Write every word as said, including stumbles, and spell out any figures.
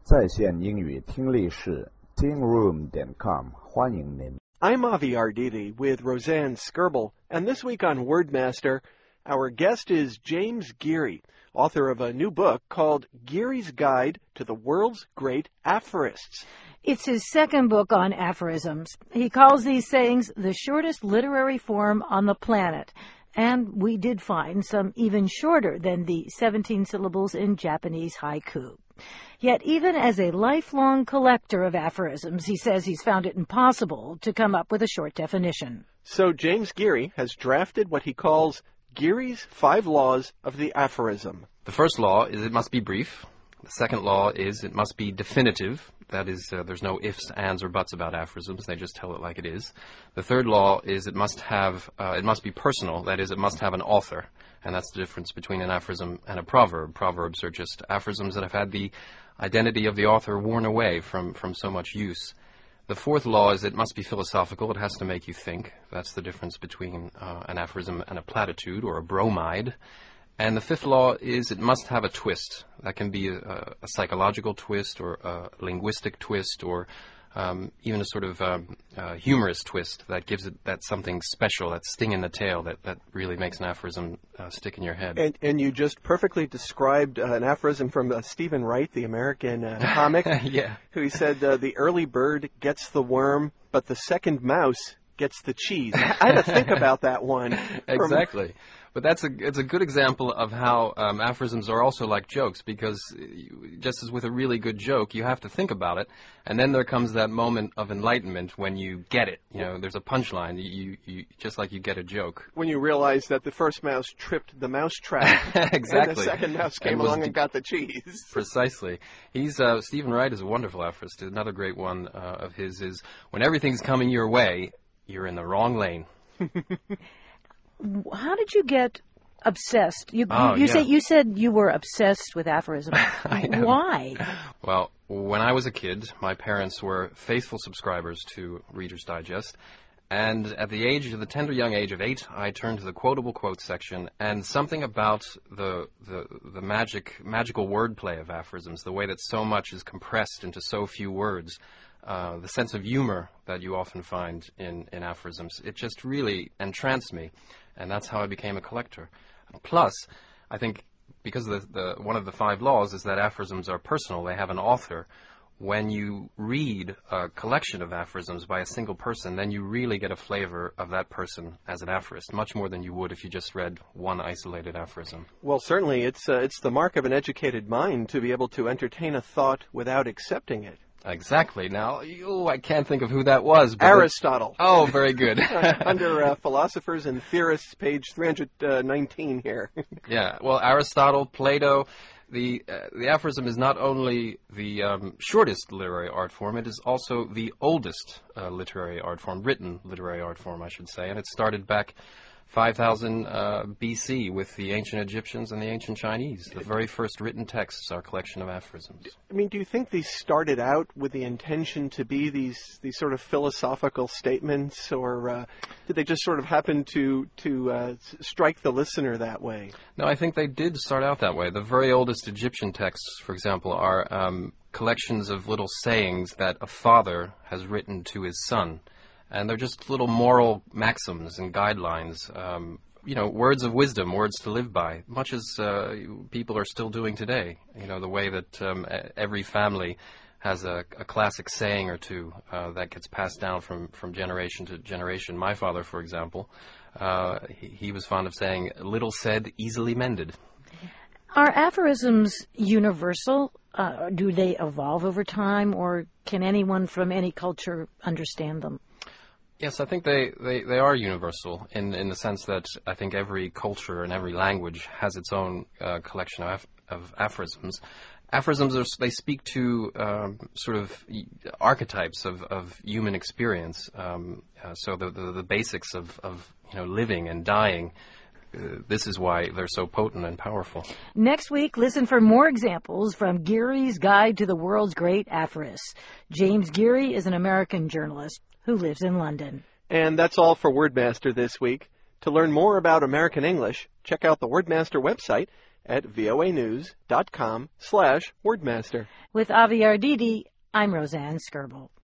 在线英语听力室 ting room dot com 欢迎您。 I'm Avi Arditi with Roseanne Skirble, and this week on Wordmaster, our guest is James Geary, author of a new book called Geary's Guide to the World's Great Aphorists. It's his second book on aphorisms. He calls these sayings the shortest literary form on the planet. And we did find some even shorter than the seventeen syllables in Japanese haiku. Yet even as a lifelong collector of aphorisms, he says he's found it impossible to come up with a short definition. So James Geary has drafted what he calls Geary's Five Laws of the Aphorism. The first law is it must be brief. The second law is it must be definitive. That is, uh, there's no ifs, ands, or buts about aphorisms. They just tell it like it is. The third law is it must have, uh, it must be personal. That is, it must have an author. And that's the difference between an aphorism and a proverb. Proverbs are just aphorisms that have had the identity of the author worn away from, from so much use. The fourth law is it must be philosophical. It has to make you think. That's the difference between uh, an aphorism and a platitude or a bromide. And the fifth law is it must have a twist. That can be a, a psychological twist or a linguistic twist or um, even a sort of um, uh, humorous twist that gives it that something special, that sting in the tail that, that really makes an aphorism uh, stick in your head. And, and you just perfectly described uh, an aphorism from uh, Stephen Wright, the American uh, comic, yeah. who he said, uh, the early bird gets the worm, but the second mouse gets the cheese. I had to think about that one. Exactly. But that's a, it's a good example of how um, aphorisms are also like jokes, because you, just as with a really good joke, you have to think about it, and then there comes that moment of enlightenment when you get it. You know, there's a punchline, you, you just like you get a joke. When you realize that the first mouse tripped the mouse trap, exactly. and the second mouse came and along de- and got the cheese. Precisely. He's uh, Stephen Wright is a wonderful aphorist. Another great one uh, of his is, when everything's coming your way, you're in the wrong lane. How did you get obsessed? You, oh, you, you, yeah. say, you said you were obsessed with aphorisms. Why? Well, when I was a kid, my parents were faithful subscribers to Reader's Digest. And at the age of the tender young age of eight, I turned to the quotable quotes section, and something about the the, the magic magical wordplay of aphorisms, the way that so much is compressed into so few words, uh, the sense of humor that you often find in, in aphorisms, it just really entranced me, and that's how I became a collector. Plus, I think because the, the one of the five laws is that aphorisms are personal, they have an author. When you read a collection of aphorisms by a single person, then you really get a flavor of that person as an aphorist, much more than you would if you just read one isolated aphorism. Well, certainly, it's uh, it's the mark of an educated mind to be able to entertain a thought without accepting it. Exactly. Now, oh, I can't think of who that was. But Aristotle. Oh, very good. Under uh, Philosophers and Theorists, page three hundred nineteen here. Yeah, well, Aristotle, Plato. The uh, the aphorism is not only the um, shortest literary art form, it is also the oldest uh, literary art form, written literary art form, I should say. And it started back five thousand uh, B C with the ancient Egyptians and the ancient Chinese. The very first written texts are a collection of aphorisms. I mean, do you think these started out with the intention to be these these sort of philosophical statements, or uh, did they just sort of happen to to uh, strike the listener that way? No, I think they did start out that way. The very oldest Egyptian texts, for example, are um, collections of little sayings that a father has written to his son. And they're just little moral maxims and guidelines, um, you know, words of wisdom, words to live by, much as uh, people are still doing today. You know, the way that um, every family has a, a classic saying or two uh, that gets passed down from, from generation to generation. My father, for example, uh, he, he was fond of saying, little said, easily mended. Are aphorisms universal? Uh, do they evolve over time, or can anyone from any culture understand them? Yes, I think they, they, they are universal in, in the sense that I think every culture and every language has its own uh, collection of, of aphorisms. Aphorisms, are, they speak to um, sort of archetypes of, of human experience, um, uh, so the, the, the basics of, of you know living and dying. Uh, this is why they're so potent and powerful. Next week, listen for more examples from Geary's Guide to the World's Great Aphorists. James Geary is an American journalist who lives in London. And that's all for Wordmaster this week. To learn more about American English, check out the Wordmaster website at voanews.com slash wordmaster. With Avi Arditi, I'm Roseanne Skirble.